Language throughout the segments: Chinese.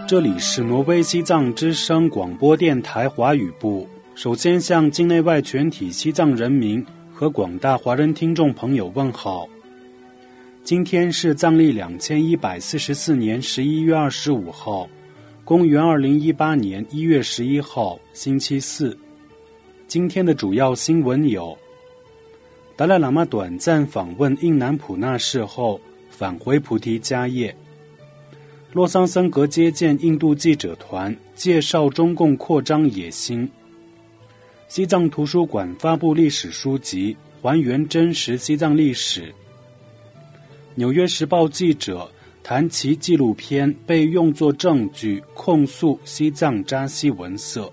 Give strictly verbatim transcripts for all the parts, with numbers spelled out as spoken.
这里是挪威西藏之声广播电台华语部。首先向境内外全体西藏人民和广大华人听众朋友问好。今天是藏历两千一百四十四年十一月二十五号，公元二零一八年一月十一号，星期四。今天的主要新闻有：达赖喇嘛短暂访问印南普纳市后返回菩提迦叶；洛桑僧格接见印度记者团，介绍中共扩张野心；西藏图书馆发布历史书籍，还原真实西藏历史；纽约时报记者谈其纪录片被用作证据控诉西藏扎西文色。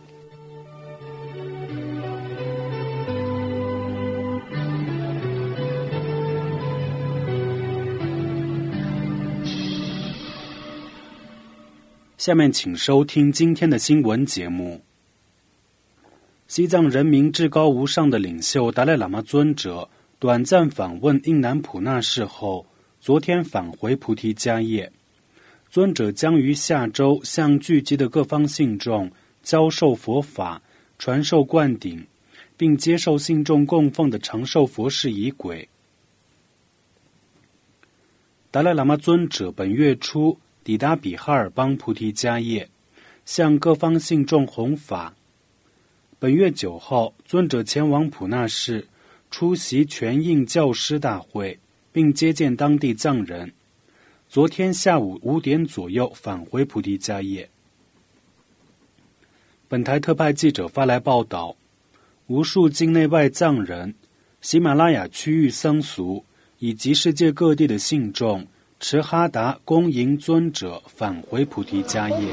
下面请收听今天的新闻节目。西藏人民至高无上的领袖达赖喇嘛尊者短暂访问印南普纳市后，昨天返回菩提迦叶。尊者将于下周向聚集的各方信众教授佛法，传授灌顶，并接受信众供奉的长寿佛事仪轨。达赖喇嘛尊者本月初抵达比哈尔邦菩提迦叶，向各方信众弘法。本月九号，尊者前往普纳市出席全印教师大会，并接见当地藏人。昨天下午五点左右返回菩提迦叶。本台特派记者发来报道，无数境内外藏人、喜马拉雅区域僧俗以及世界各地的信众持哈达恭迎尊者返回菩提迦叶。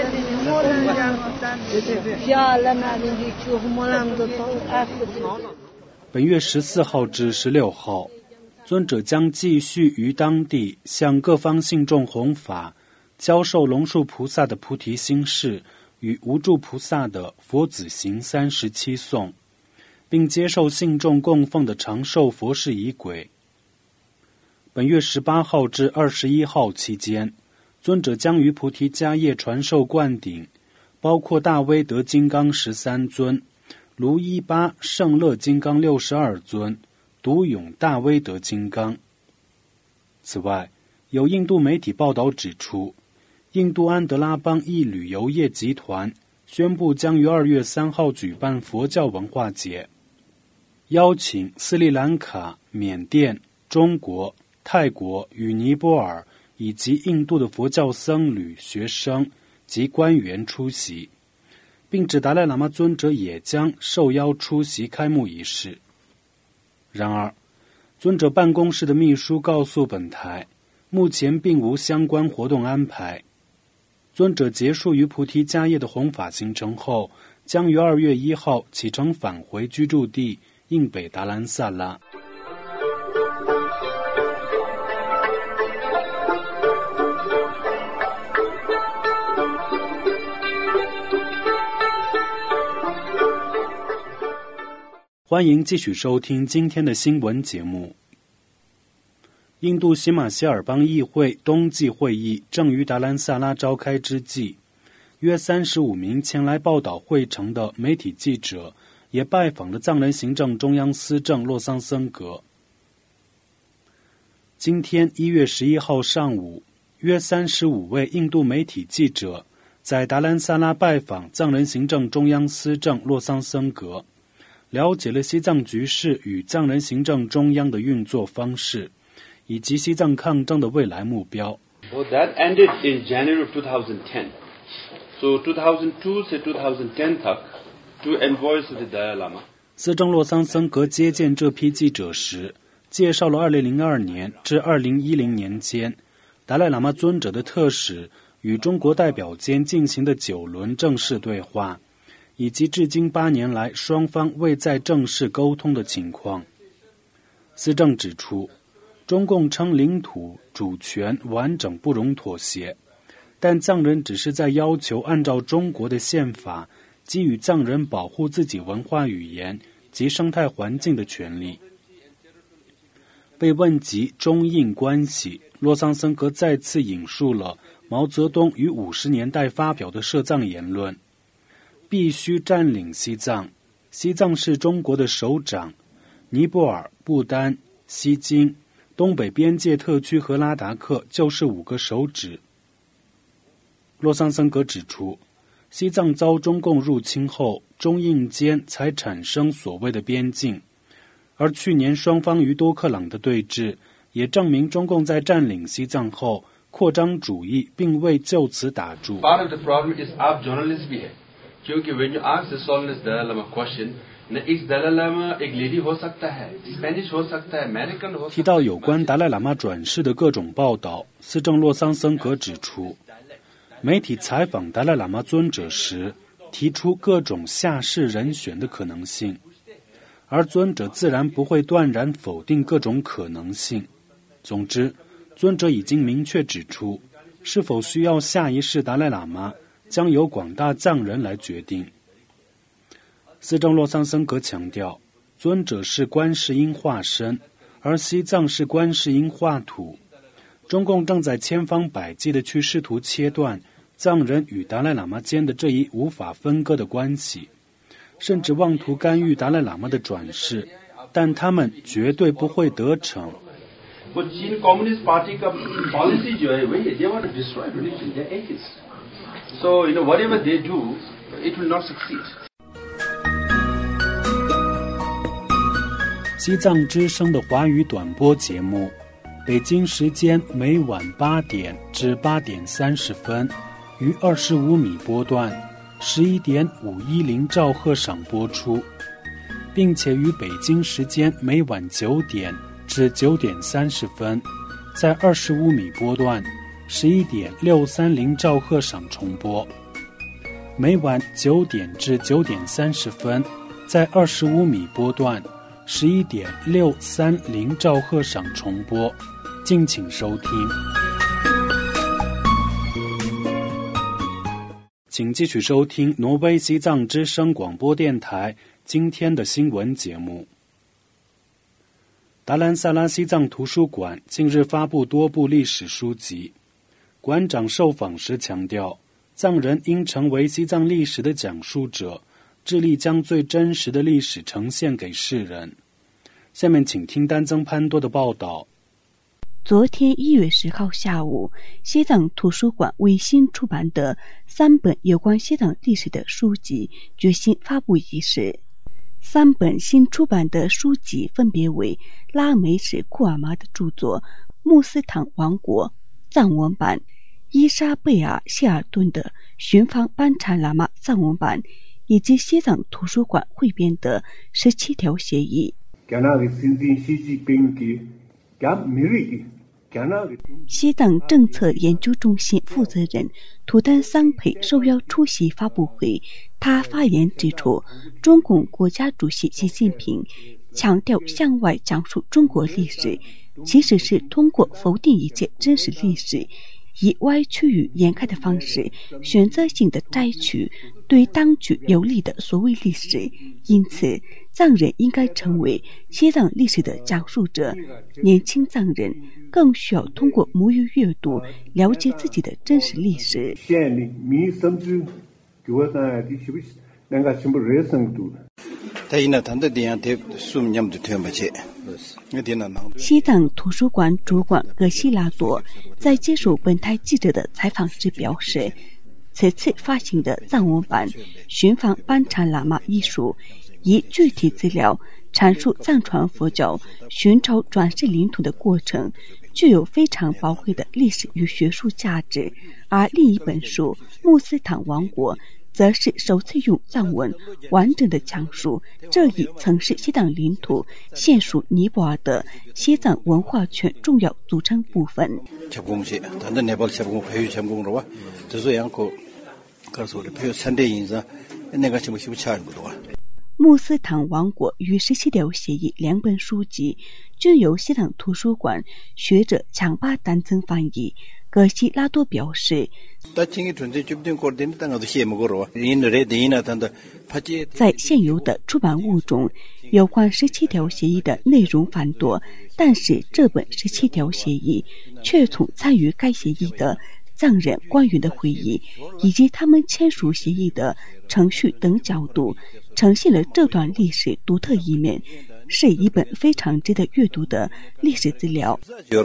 本月十四号至十六号，尊者将继续于当地向各方信众弘法，教授龙树菩萨的菩提心事与无住菩萨的佛子行三十七颂，并接受信众供奉的长寿佛事仪轨。本月十八号至二十一号期间，尊者将于菩提迦叶传授灌顶，包括大威德金刚十三尊、卢伊巴圣乐金刚六十二尊、独勇大威德金刚。此外，有印度媒体报道指出，印度安德拉邦一旅游业集团宣布将于二月三号举办佛教文化节，邀请斯里兰卡、缅甸、中国、泰国与尼泊尔以及印度的佛教僧侣、学生及官员出席，并指达赖喇嘛尊者也将受邀出席开幕仪式。然而，尊者办公室的秘书告诉本台，目前并无相关活动安排。尊者结束于菩提迦叶的弘法行程后，将于二月一号启程返回居住地印北达兰萨拉。欢迎继续收听今天的新闻节目。印度喜马歇尔邦议会冬季会议正于达兰萨拉召开之际，约三十五名前来报道会程的媒体记者也拜访了藏人行政中央司政洛桑僧格。今天一月十一号上午，约三十五位印度媒体记者在达兰萨拉拜访藏人行政中央司政洛桑僧格，了解了西藏局势与藏人行政中央的运作方式，以及西藏抗争的未来目标。 Well, that ended in January of twenty ten. So two thousand two से twenty ten तक two envoys of the Dalai Lama. 司政洛桑僧格接见这批记者时，介绍了二零零二年至二零一零年间达赖喇嘛尊者的特使与中国代表间进行的九轮正式对话，以及至今八年来双方未再正式沟通的情况。司政指出，中共称领土主权完整不容妥协，但藏人只是在要求按照中国的宪法给予藏人保护自己文化语言及生态环境的权利。被问及中印关系，洛桑僧格再次引述了毛泽东于五十年代发表的涉藏言论，必须占领西藏。西藏是中国的首长，尼泊尔、不丹、西京、东北边界特区和拉达克就是五个手指。洛桑森格指出，西藏遭中共入侵后，中印间才产生所谓的边境，而去年双方于多克朗的对峙，也证明中共在占领西藏后，扩张主义并未就此打住。 Part of the problem is आप journalist भी है, क्योंकि when you ask the Solanus Dalai Lama question, न एक Dalai Lama एक lady हो सकता है, Spanish हो सकता है, American हो सकता है。 提到有关达赖喇嘛转世的各种报道，司政洛桑森格指出，媒体采访达赖喇嘛尊者时，提出各种下世人选的可能性，而尊者自然不会断然否定各种可能性。总之，尊者已经明确指出，是否需要下一世达赖喇嘛，将由广大藏人来决定。司政洛桑森格强调，尊者是观世音化身，而西藏是观世音化土。中共正在千方百计地去试图切断藏人与达赖喇嘛间的这一无法分割的关系，甚至妄图干预达赖喇嘛的转世，但他们绝对不会得逞。 वो चीन कम्युनिस्ट पार्टी का पॉलिसी जो है वही है, they want to destroy religion, they're atheists. So you know whatever they do, it will not succeed. 西藏之声的华语短播节目，北京时间每晚八点至八点三十分，于二十五米波段十一点五一零兆赫上播出，并且于北京时间每晚九点至九点三十分，在二十五米波段十一点六三零兆赫上重播。每晚九点至九点三十分，在二十五米波段十一点六三零兆赫上重播，敬请收听。请继续收听挪威西藏之声广播电台今天的新闻节目。达兰萨拉西藏图书馆近日发布多部历史书籍，馆长受访时强调，藏人应成为西藏历史的讲述者，致力将最真实的历史呈现给世人。下面请听丹增潘多的报道。 昨天一月十号下午，西藏图书馆为新出版的三本有关西藏历史的书籍举行发布仪式。三本新出版的书籍分别为拉美什库尔玛的著作《穆斯坦王国》藏文版，伊莎贝尔谢尔顿的《寻访班禅喇嘛》藏文版，以及西藏图书馆汇编的《十七条协议》。西藏政策研究中心负责人图丹桑培受邀出席发布会，他发言指出，中共国家主席习近平强调向外讲述中国历史，其实是通过否定一切真实历史，以歪曲与掩盖的方式选择性的摘取对当局有利的所谓历史。因此，藏人应该成为西藏历史的讲述者，年轻藏人更需要通过母语阅读了解自己的真实历史。西藏图书馆主管格西拉多在接受本台记者的采访时表示，此次发行的藏文版《寻访班禅喇嘛》一书，以具体资料阐述藏传佛教寻找转世领土的过程，具有非常宝贵的历史与学术价值。而另一本书《穆斯坦王国》则是首次用藏文完整的讲述这一曾是西藏领土现属尼泊尔的西藏文化圈重要组成部分。穆斯坦王国与十七条协议两本书籍均由西藏图书馆学者强巴丹增翻译。格西拉多表示，在现有的出版物中，有关十七条协议的内容繁多，但是这本十七条协议却从参与该协议的藏人官员的会议以及他们签署协议的程序等角度，呈现了这段历史独特一面，是一本非常值得阅读的历史资料。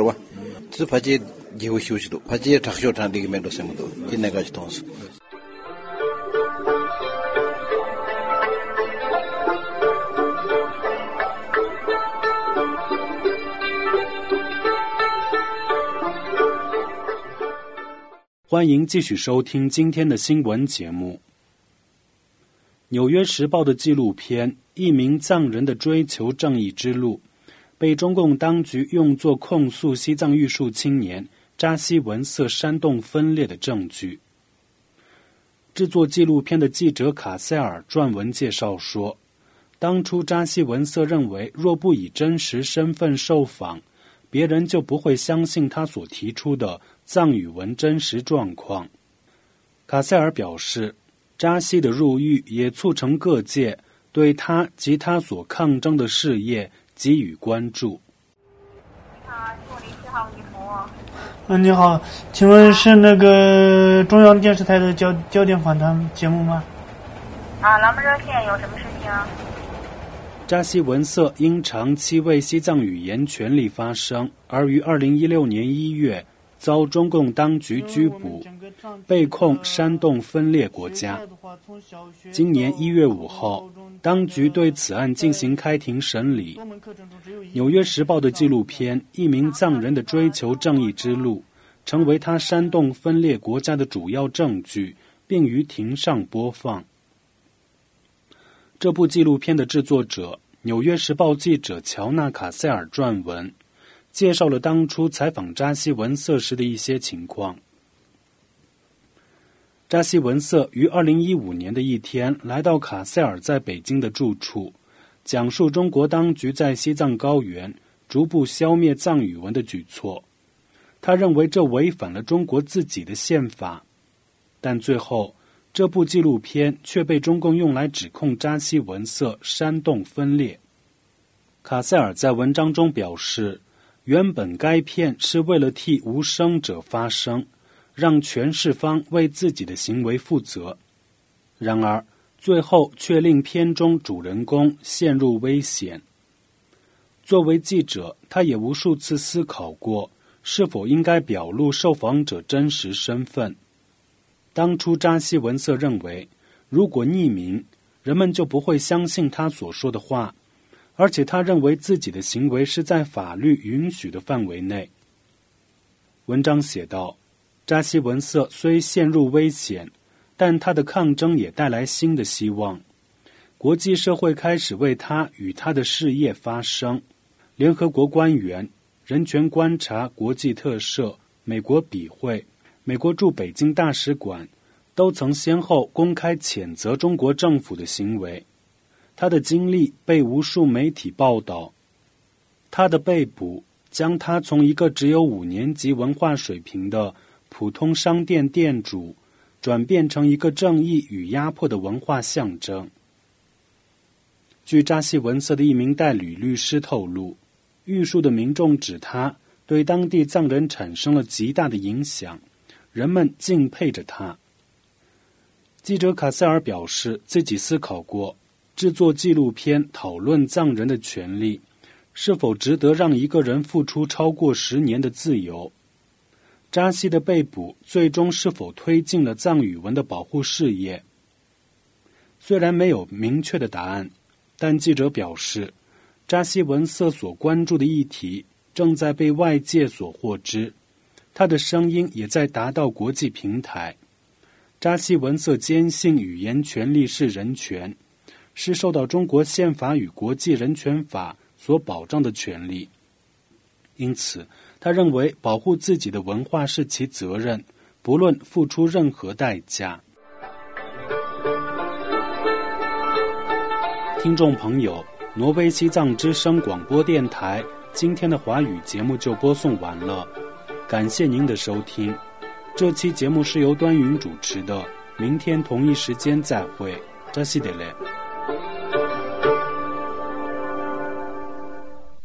欢迎继续收听今天的新闻节目。纽约时报的纪录片《一名藏人的追求正义之路》被中共当局用作控诉西藏玉树青年扎西文色煽动分裂的证据。制作纪录片的记者卡塞尔撰文介绍说，当初扎西文色认为若不以真实身份受访，别人就不会相信他所提出的藏语文真实状况。卡塞尔表示，扎西的入狱也促成各界对他及他所抗争的事业给予关注。 你好，是我的一号女服务。 嗯，你好，请问是那个中央电视台的焦焦点访谈节目吗？ 啊，咱们热线有什么事情？ 扎西文色因长期为西藏语言权利发声，而于二零一六年一月遭中共当局拘捕，被控煽动分裂国家。今年一月五号，当局对此案进行开庭审理。纽约时报的纪录片《一名藏人的追求正义之路》成为他煽动分裂国家的主要证据，并于庭上播放。这部纪录片的制作者纽约时报记者乔纳卡塞尔撰文，介绍了当初采访扎西文色时的一些情况。扎西文色于二零一五年的一天来到卡塞尔在北京的住处，讲述中国当局在西藏高原逐步消灭藏语文的举措。他认为这违反了中国自己的宪法，但最后这部纪录片却被中共用来指控扎西文色煽动分裂。卡塞尔在文章中表示，原本该片是为了替无声者发声，让权势方为自己的行为负责。然而，最后却令片中主人公陷入危险。作为记者，他也无数次思考过，是否应该表露受访者真实身份。当初扎西文色认为，如果匿名，人们就不会相信他所说的话，而且他认为自己的行为是在法律允许的范围内。文章写道，扎西文色虽陷入危险，但他的抗争也带来新的希望。国际社会开始为他与他的事业发声，联合国官员、人权观察国际特赦、美国笔会、美国驻北京大使馆都曾先后公开谴责中国政府的行为。他的经历被无数媒体报道，他的被捕将他从一个只有五年级文化水平的普通商店店主转变成一个正义与压迫的文化象征。据扎西文色的一名代理律师透露，玉树的民众指他对当地藏人产生了极大的影响，人们敬佩着他。记者卡塞尔表示，自己思考过制作纪录片讨论藏人的权利是否值得让一个人付出超过十年的自由。扎西的被捕最终是否推进了藏语文的保护事业？虽然没有明确的答案，但记者表示，扎西文色所关注的议题正在被外界所获知，他的声音也在达到国际平台。扎西文色坚信语言权利是人权，是受到中国宪法与国际人权法所保障的权利。因此，他认为保护自己的文化是其责任，不论付出任何代价。听众朋友，挪威西藏之声广播电台今天的华语节目就播送完了，感谢您的收听。这期节目是由端云主持的，明天同一时间再会，扎西德勒。